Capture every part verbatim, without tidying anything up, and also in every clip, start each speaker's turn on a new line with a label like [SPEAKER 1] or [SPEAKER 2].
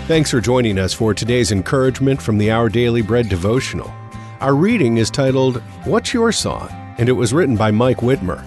[SPEAKER 1] Thanks for joining us for today's encouragement from the Our Daily Bread devotional. Our reading is titled, What's Your Song? And it was written by Mike Whitmer.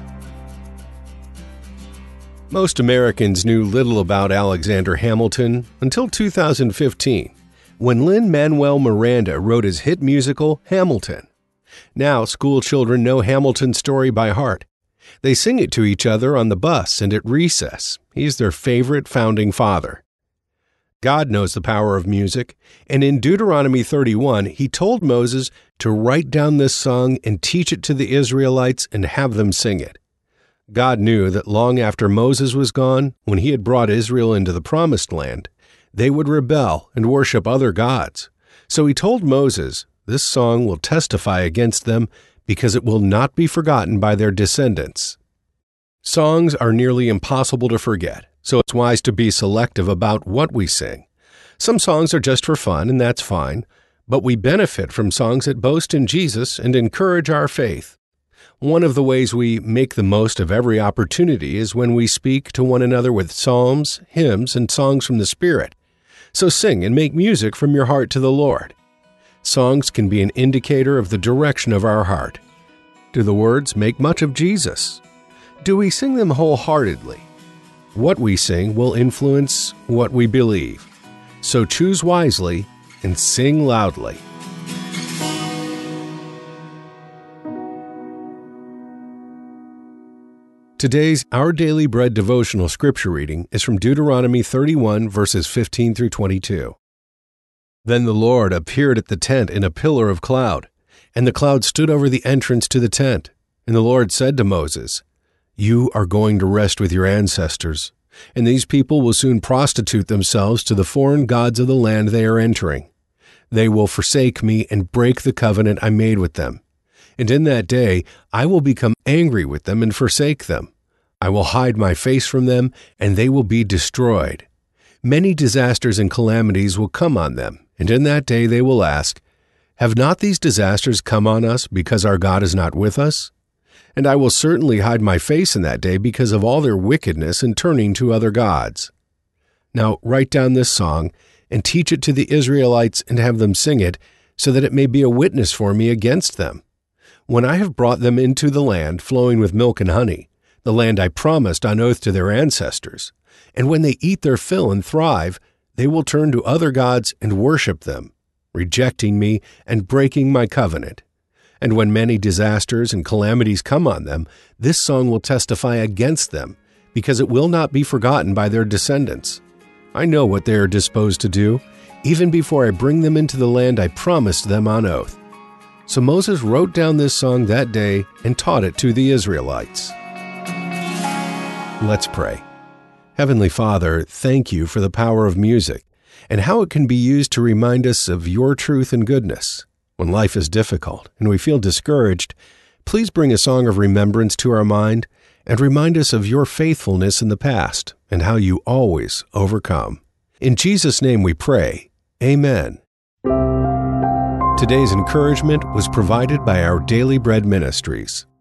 [SPEAKER 1] Most Americans knew little about Alexander Hamilton until two thousand fifteen, when Lin-Manuel Miranda wrote his hit musical, Hamilton. Now, school children know Hamilton's story by heart. They sing it to each other on the bus and at recess. He's their favorite founding father. God knows the power of music, and in Deuteronomy thirty-one, he told Moses to write down this song and teach it to the Israelites and have them sing it. God knew that long after Moses was gone, when he had brought Israel into the Promised Land, they would rebel and worship other gods. So he told Moses, this song will testify against them because it will not be forgotten by their descendants. Songs are nearly impossible to forget, so it's wise to be selective about what we sing. Some songs are just for fun, and that's fine, but we benefit from songs that boast in Jesus and encourage our faith. One of the ways we make the most of every opportunity is when we speak to one another with psalms, hymns, and songs from the Spirit. So sing and make music from your heart to the Lord. Songs can be an indicator of the direction of our heart. Do the words make much of Jesus? Do we sing them wholeheartedly? What we sing will influence what we believe. So choose wisely and sing loudly. Today's Our Daily Bread devotional scripture reading is from Deuteronomy thirty-one, verses fifteen through twenty-two. Then the Lord appeared at the tent in a pillar of cloud, and the cloud stood over the entrance to the tent. And the Lord said to Moses, You are going to rest with your ancestors, and these people will soon prostitute themselves to the foreign gods of the land they are entering. They will forsake me and break the covenant I made with them. And in that day I will become angry with them and forsake them. I will hide my face from them, and they will be destroyed. Many disasters and calamities will come on them, and in that day they will ask, Have not these disasters come on us because our God is not with us? And I will certainly hide my face in that day because of all their wickedness and turning to other gods. Now write down this song and teach it to the Israelites and have them sing it, so that it may be a witness for me against them. When I have brought them into the land flowing with milk and honey, the land I promised on oath to their ancestors, and when they eat their fill and thrive, they will turn to other gods and worship them, rejecting me and breaking my covenant. And when many disasters and calamities come on them, this song will testify against them, because it will not be forgotten by their descendants. I know what they are disposed to do, even before I bring them into the land I promised them on oath. So Moses wrote down this song that day and taught it to the Israelites. Let's pray. Heavenly Father, thank you for the power of music and how it can be used to remind us of your truth and goodness. When life is difficult and we feel discouraged, please bring a song of remembrance to our mind and remind us of your faithfulness in the past and how you always overcome. In Jesus' name we pray. Amen. Today's encouragement was provided by Our Daily Bread Ministries.